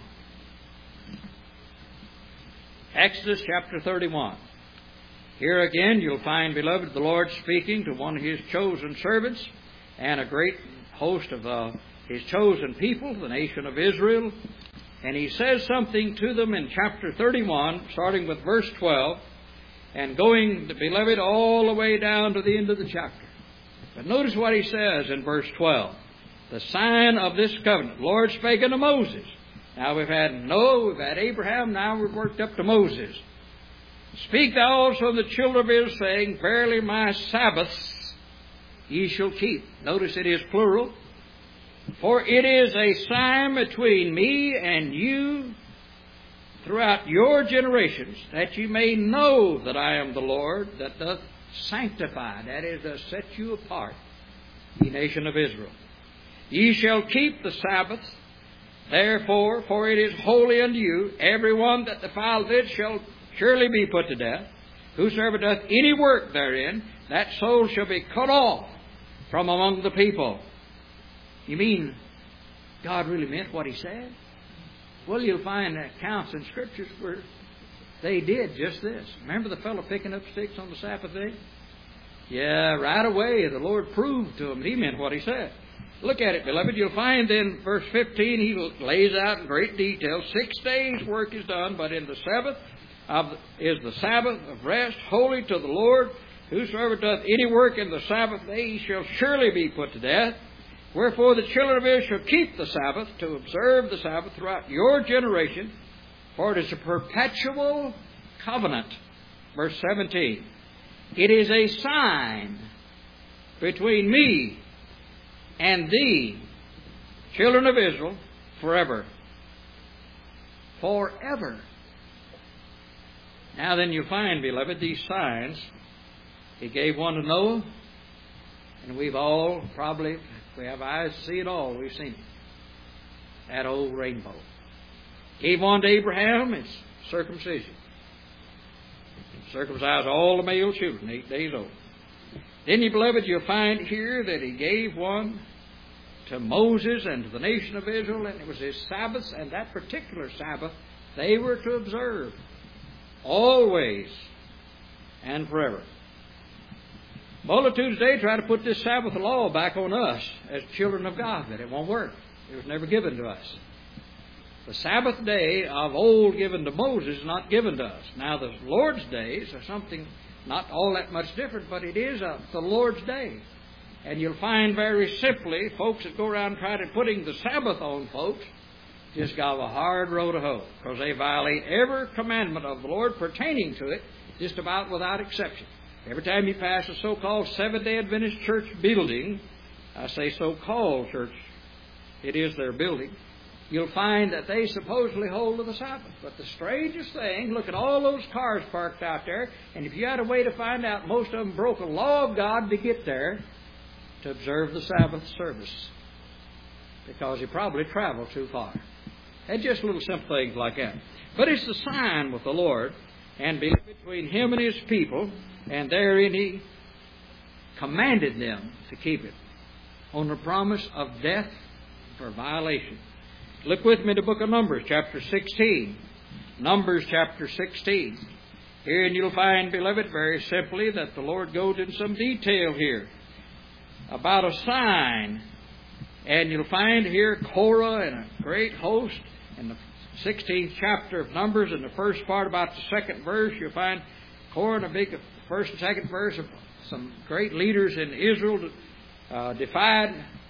Exodus chapter thirty-one. Here again you'll find, beloved, the Lord speaking to one of His chosen servants and a great host of uh, His chosen people, the nation of Israel. And He says something to them in chapter thirty-one, starting with verse twelve, and going, beloved, all the way down to the end of the chapter. But notice what He says in verse twelve. The sign of this covenant. The Lord spake unto Moses. Now we've had Noah, we've had Abraham, now we've worked up to Moses. Speak thou also to the children of Israel, saying, Verily my Sabbaths ye shall keep. Notice it is plural. For it is a sign between me and you throughout your generations, that ye may know that I am the Lord, that doth sanctify, that is, doth set you apart, ye nation of Israel. Ye shall keep the Sabbath, therefore, for it is holy unto you. Every one that defileth it shall surely be put to death. Whosoever doth any work therein, that soul shall be cut off from among the people. You mean God really meant what He said? Well, you'll find accounts in Scriptures where they did just this. Remember the fellow picking up sticks on the Sabbath day? Yeah, right away the Lord proved to him He meant what He said. Look at it, beloved. You'll find in verse fifteen, He lays out in great detail, six days' work is done, but in the Sabbath of, is the Sabbath of rest, holy to the Lord. Whosoever doth any work in the Sabbath day, he shall surely be put to death. Wherefore the children of Israel shall keep the Sabbath, to observe the Sabbath throughout your generation, for it is a perpetual covenant. Verse seventeen. It is a sign between me and thee, children of Israel, forever. Forever. Now then you find, beloved, these signs. He gave one to Noah, and we've all probably, if we have eyes to see it all, we've seen it. That old rainbow. Gave one to Abraham, it's circumcision. Circumcised all the male children, eight days old. Then, you beloved, you'll find here that He gave one to Moses and to the nation of Israel, and it was His Sabbaths, and that particular Sabbath they were to observe always and forever. Multitudes today try to put this Sabbath law back on us as children of God, but it won't work. It was never given to us. The Sabbath day of old given to Moses is not given to us. Now the Lord's days are something not all that much different, but it is a, the Lord's day. And you'll find very simply, folks that go around trying to putting the Sabbath on folks just got a hard row to hoe, because they violate every commandment of the Lord pertaining to it, just about without exception. Every time you pass a so-called Seventh-day Adventist church building, I say so-called church, it is their building, you'll find that they supposedly hold to the Sabbath. But the strangest thing, look at all those cars parked out there, and if you had a way to find out, most of them broke a law of God to get there, to observe the Sabbath service because he probably traveled too far. And just little simple things like that. But it's the sign with the Lord, and between him and his people, and therein he commanded them to keep it on the promise of death for violation. Look with me to the book of Numbers, chapter sixteen. Numbers, chapter sixteen. Here, and you'll find, beloved, very simply that the Lord goes in some detail here about a sign. And you'll find here Korah and a great host in the sixteenth chapter of Numbers. In the first part, about the second verse, you'll find Korah in the big first and second verse of some great leaders in Israel uh, defied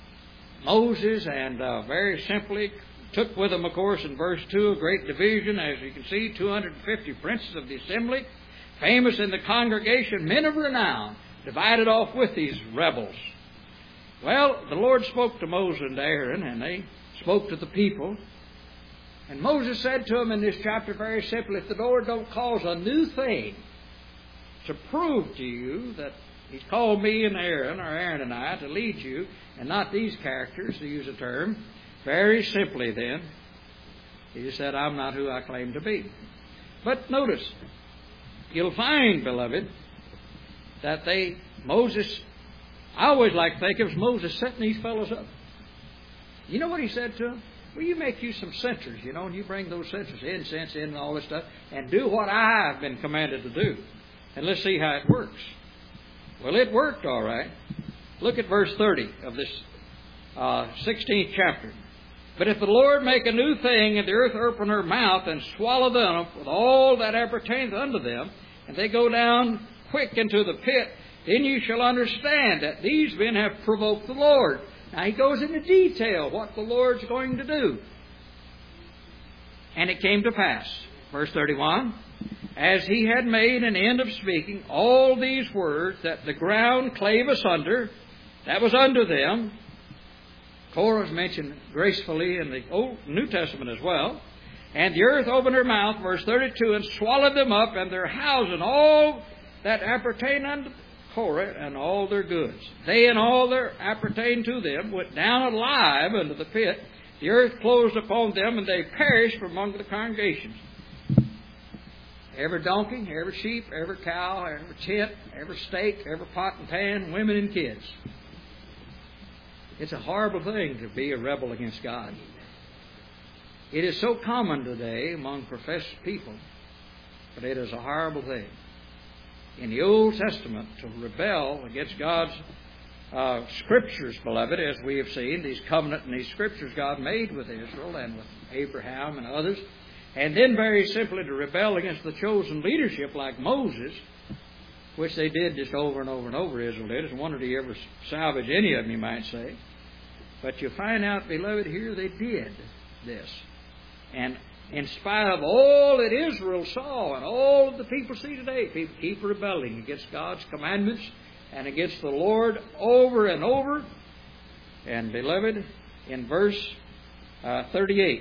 Moses and uh, very simply took with them, of course, in verse two, a great division. As you can see, two hundred fifty princes of the assembly, famous in the congregation, men of renown, divided off with these rebels. Well, the Lord spoke to Moses and Aaron, and they spoke to the people. And Moses said to them in this chapter very simply, if the Lord don't cause a new thing to prove to you that He's called me and Aaron, or Aaron and I, to lead you, and not these characters, to use a term, very simply then, He said, I'm not who I claim to be. But notice, you'll find, beloved, that they, Moses, I always like to think it was Moses setting these fellows up. You know what he said to them? Well, you make you some censers, you know, and you bring those censers, incense in and all this stuff, and do what I've been commanded to do. And let's see how it works. Well, it worked all right. Look at verse thirty of this uh, sixteenth chapter. But if the Lord make a new thing, and the earth open her mouth, and swallow them up with all that appertaineth unto them, and they go down quick into the pit, then you shall understand that these men have provoked the Lord. Now he goes into detail what the Lord's going to do. And it came to pass, verse thirty-one, as he had made an end of speaking all these words, that the ground clave asunder, that was under them. Korah is mentioned gracefully in the Old New Testament as well. And the earth opened her mouth, verse thirty-two, and swallowed them up, and their house and all that appertain unto Korah and all their goods. They and all that appertain to them went down alive into the pit. The earth closed upon them, and they perished from among the congregations. Every donkey, every sheep, every cow, every tent, every steak, every pot and pan, women and kids. It's a horrible thing to be a rebel against God. It is so common today among professed people, but it is a horrible thing. In the Old Testament, to rebel against God's uh, scriptures, beloved, as we have seen, these covenant and these scriptures God made with Israel and with Abraham and others, and then very simply to rebel against the chosen leadership like Moses, which they did just over and over and over, Israel did. It's a wonder he ever salvaged any of them, you might say. But you find out, beloved, here they did this. And in spite of all that Israel saw and all that the people see today, people keep rebelling against God's commandments and against the Lord over and over. And, beloved, in verse uh, thirty-eight,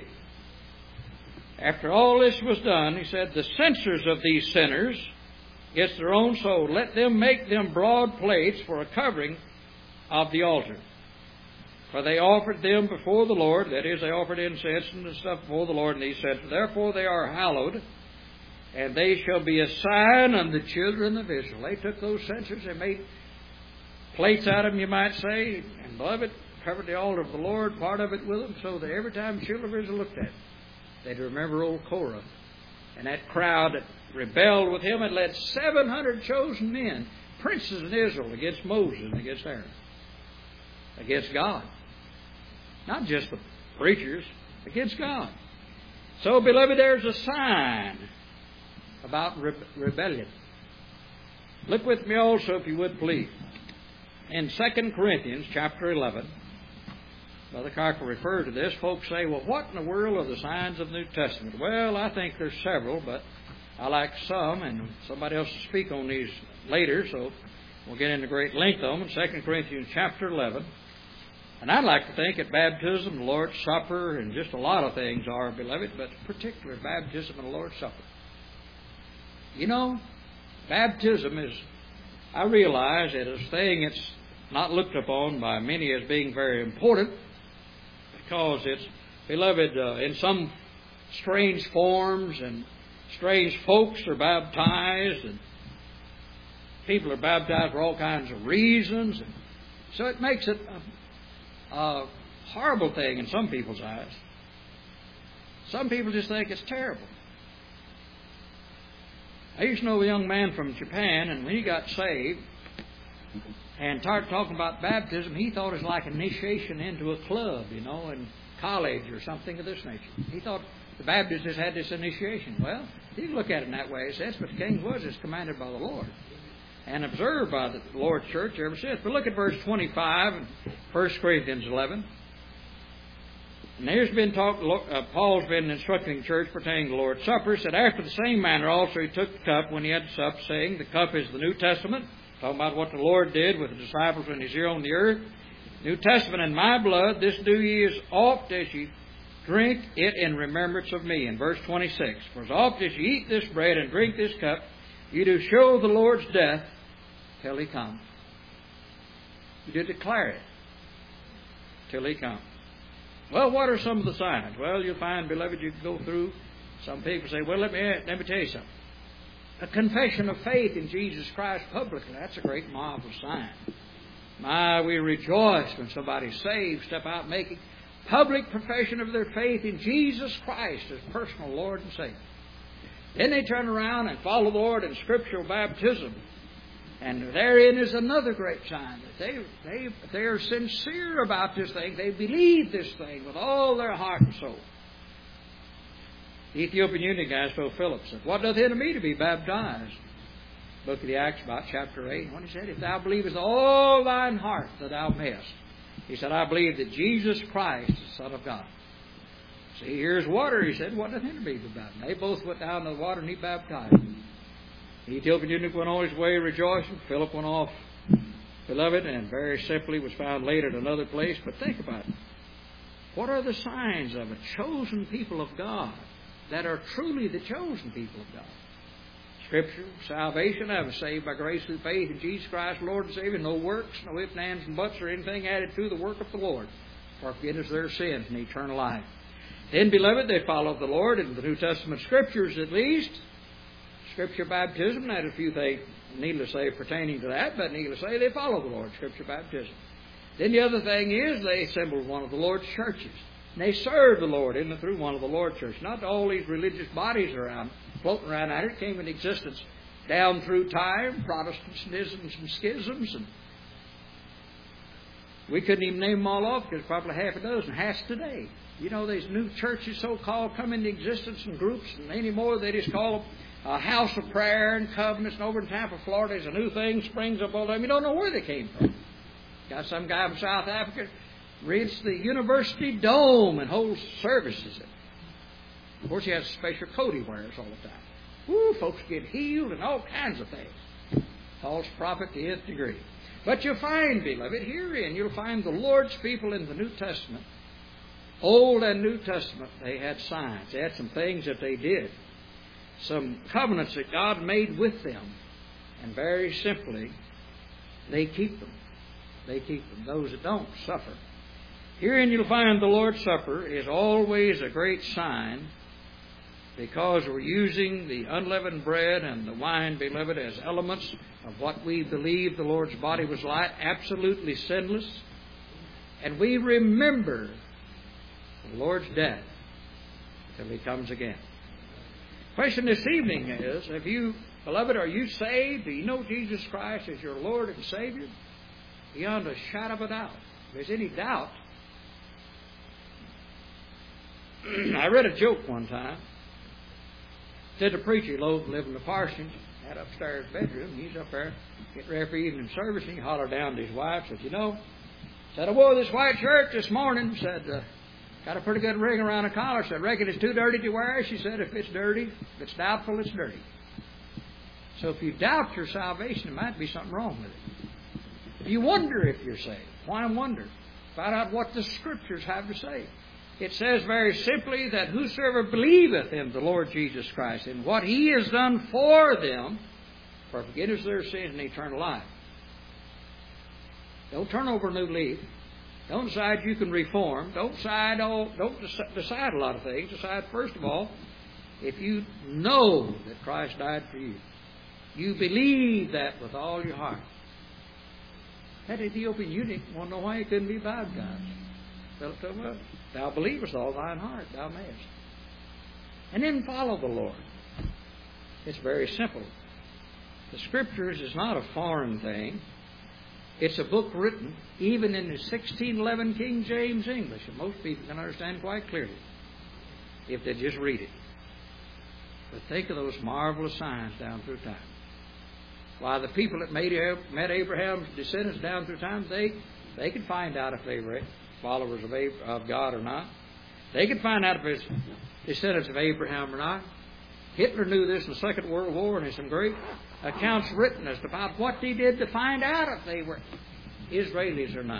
after all this was done, he said, the censors of these sinners against their own soul, let them make them broad plates for a covering of the altar. For they offered them before the Lord, that is, they offered incense and stuff before the Lord, and he said, therefore they are hallowed, and they shall be a sign unto the children of Israel. They took those censers, they made plates out of them, you might say, and beloved, covered the altar of the Lord, part of it with them, so that every time the children of Israel looked at it, they'd remember old Korah. And that crowd that rebelled with him had led seven hundred chosen men, princes in Israel, against Moses and against Aaron, against God. Not just the preachers, against God. So, beloved, there's a sign about re- rebellion. Look with me also, if you would, please. In Second Corinthians chapter eleven, Brother Carker referred to this. Folks say, well, what in the world are the signs of the New Testament? Well, I think there's several, but I like some, and somebody else will speak on these later, so we'll get into great length on them. Second Corinthians chapter eleven. And I'd like to think that baptism, the Lord's Supper, and just a lot of things are, beloved, but particularly baptism and the Lord's Supper. You know, baptism is, I realize it is a thing that's not looked upon by many as being very important, because it's, beloved, uh, in some strange forms, and strange folks are baptized, and people are baptized for all kinds of reasons. And so it makes it a, a horrible thing in some people's eyes. Some people just think it's terrible. I used to know a young man from Japan, and when he got saved and started talking about baptism, he thought it was like initiation into a club, you know, in college or something of this nature. He thought the Baptists just had this initiation. Well, you can look at it in that way. It says, but the King was is commanded by the Lord and observed by the Lord's church ever since. But look at verse twenty-five in First Corinthians eleven. And there's been talk, uh, Paul's been instructing the church pertaining to the Lord's Supper. Said, after the same manner also he took the cup when he had supped, saying, the cup is the New Testament. Talking about what the Lord did with the disciples when He's here on the earth. New Testament in my blood, this do ye as oft as ye drink it in remembrance of me. In verse twenty-six, for as oft as ye eat this bread and drink this cup, ye do show the Lord's death till He come. You do declare it till He come. Well, what are some of the signs? Well, you'll find, beloved, you can go through. Some people say, well, let me, let me tell you something. A confession of faith in Jesus Christ publicly, that's a great, marvelous sign. My, we rejoice when somebody's saved, step out making public profession of their faith in Jesus Christ as personal Lord and Savior. Then they turn around and follow the Lord in scriptural baptism. And therein is another great sign that they, they, they are sincere about this thing. They believe this thing with all their heart and soul. The Ethiopian eunuch asked Philip, said, what doth hinder me to be baptized? Book of the Acts, about chapter eight. When he said, if thou believest with all thine heart that thou mayest. He said, I believe that Jesus Christ is the Son of God. See, here's water. He said, what doth hinder me to be baptized? They both went down to the water and he baptized them. The Ethiopian eunuch went on his way rejoicing. Philip went off, beloved, and very simply was found later at another place. But think about it. What are the signs of a chosen people of God that are truly the chosen people of God? Scripture, salvation, I was saved by grace through faith in Jesus Christ, Lord and Savior. No works, no ifs, ands, and buts, or anything added to the work of the Lord for forgiveness of their sins and eternal life. Then, beloved, they followed the Lord in the New Testament Scriptures at least. Scripture baptism, that is a few things, needless to say, pertaining to that, but needless to say, they follow the Lord, Scripture baptism. Then the other thing is they assembled one of the Lord's churches. And they served the Lord in and through one of the Lord's churches. Not all these religious bodies around, floating around out here. It came into existence down through time, Protestantisms and schisms. And we couldn't even name them all off because probably half a dozen has today. You know, these new churches, so-called, come into existence in groups, and anymore they just call them a house of prayer and covenants. And over in Tampa, Florida, there's a new thing springs up all the time. You don't know where they came from. Got some guy from South Africa reads the University Dome and holds services. Of course, he has a special coat he wears all the time. Woo, folks get healed and all kinds of things. False prophet to the nth degree. But you'll find, beloved, herein you'll find the Lord's people in the New Testament, Old and New Testament, they had signs. They had some things that they did. Some covenants that God made with them. And very simply, they keep them. They keep them. Those that don't suffer. Herein you'll find the Lord's Supper is always a great sign, because we're using the unleavened bread and the wine, beloved, as elements of what we believe the Lord's body was like, absolutely sinless. And we remember the Lord's death till He comes again. Question this evening is, have you, beloved, are you saved? Do you know Jesus Christ as your Lord and Savior? Beyond a shadow of a doubt. If there's any doubt, I read a joke one time. Said the preacher, lived in the parsonage, had upstairs bedroom. He's up there getting ready for evening service, and he hollered down to his wife, said, you know, said, I wore this white shirt this morning. Said, uh, got a pretty good ring around the collar. Said, reckon it's too dirty to wear? She said, if it's dirty, if it's doubtful, it's dirty. So if you doubt your salvation, there might be something wrong with it. If you wonder if you're saved, why wonder? Find out what the Scriptures have to say. It says very simply that whosoever believeth in the Lord Jesus Christ and what He has done for them, for forgiveness of their sins and eternal life. Don't turn over a new leaf. Don't decide you can reform. Don't decide all, don't decide a lot of things. Decide, first of all, if you know that Christ died for you, you believe that with all your heart. That Ethiopian eunuch want to know why he couldn't be baptized. Philip told him, well, thou believest all thine heart, thou mayest. And then follow the Lord. It's very simple. The Scriptures is not a foreign thing. It's a book written even in the sixteen eleven King James English, and most people can understand quite clearly if they just read it. But think of those marvelous signs down through time. Why, the people that made, met Abraham's descendants down through time, they, they could find out if they were followers of, Ab- of God or not. They could find out if it's descendants of Abraham or not. Hitler knew this in the Second World War, and there's some great accounts written as to about what he did to find out if they were Israelis or not.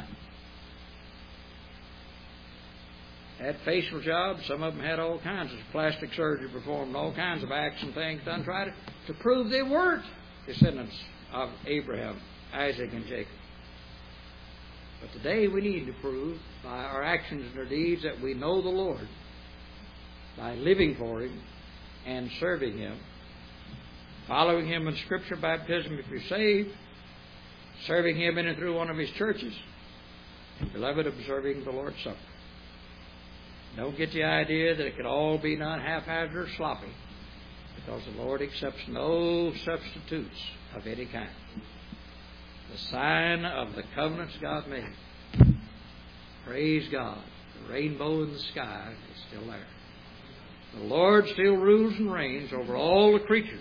Had facial jobs. Some of them had all kinds of plastic surgery performed, all kinds of acts and things done, tried to prove they weren't descendants of Abraham, Isaac, and Jacob. But today we need to prove by our actions and our deeds that we know the Lord, by living for Him and serving Him, following Him in Scripture baptism if you're saved, serving Him in and through one of His churches, and, beloved, observing the Lord's Supper. Don't get the idea that it could all be done haphazard or sloppy, because the Lord accepts no substitutes of any kind. The sign of the covenants God made. Praise God. The rainbow in the sky is still there. The Lord still rules and reigns over all the creatures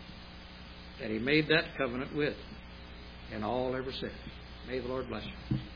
that He made that covenant with, and all ever since. May the Lord bless you.